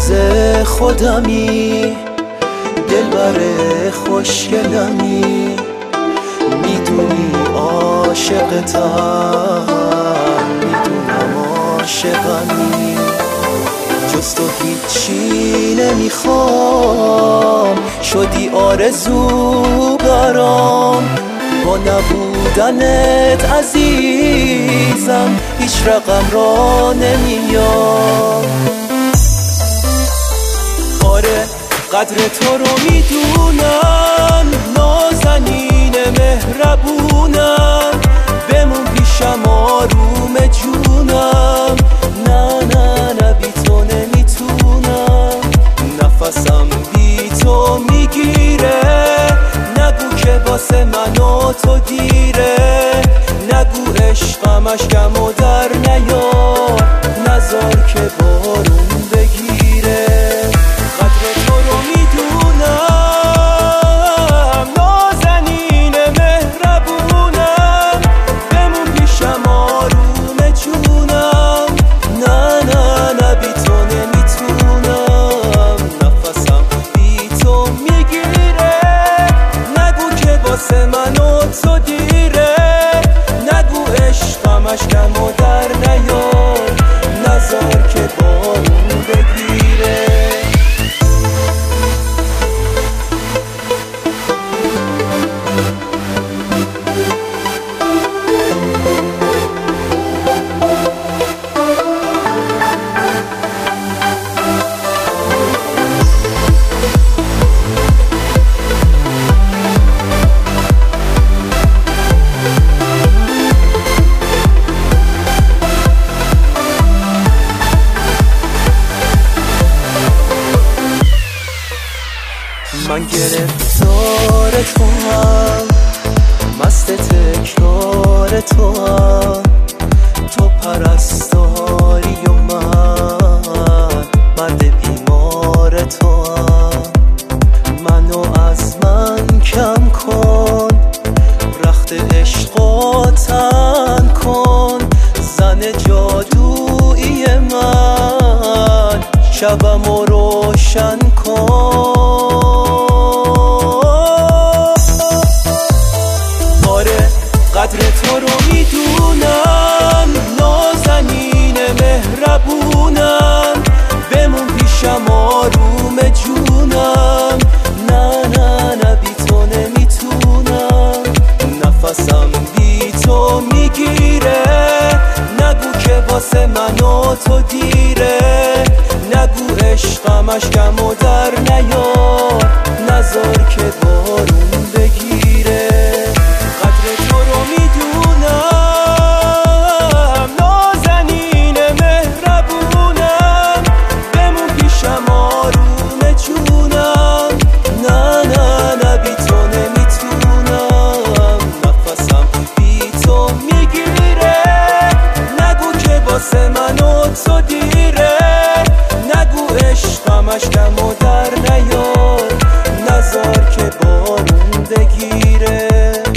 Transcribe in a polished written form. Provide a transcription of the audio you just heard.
روز خودمی، دلبر خوشگلمی، میدونی عاشقتم، میدونم عاشقمی، جز تو هیچی نمیخوام، شدی آرزو برام، با نبودنت عزیزم هیچ رقم را نمیام. آره قدر تو رو میدونم، نازنین مهربونم، بمون پیشم آروم جونم، نه نه نه بی تو نمیتونم، نفسم بی تو میگیره، نگو که واسه من و تو دیره، نگو عشقم اشکم و در نیار، نذار که بارون بگیره. قدر تو رو میدونم، نازنین مهربونم، بمون پیشم آروم جونم، نه نه نه بی تو نمیتونم، نفسم بی تو میگیره، نگو که واسه من و تو دیره، نگو عشقم اشکم و در نیار، نذار که بارون بگیره. من گرفتار تو هم، مست تکرار تو هم، تو پرستاری و من مرد بیمار تو هم، منو از من کم کن، رخت عشقا تن کن، زن جادویی من شبمو روشن کن. قدر تو رو میدونم، نازنین مهربونم، بمون پیشم آروم جونم، نه نه نه بی تو نمیتونم، نفسم بی تو میگیره، نگو که واسه من و تو دیره، نگو عشقم اشکم و در نیار، نذار که بارون بگیره. قدر تو رو میدونم، نازنین مهربونم، بمون پیشم آروم جونم، نه نه نه بی تو نمیتونم، نفسم بی تو میگیره، نگو که واسه من و تو دیره، نگو عشقم اشکم و در نیار، نذار که بارون بگیره.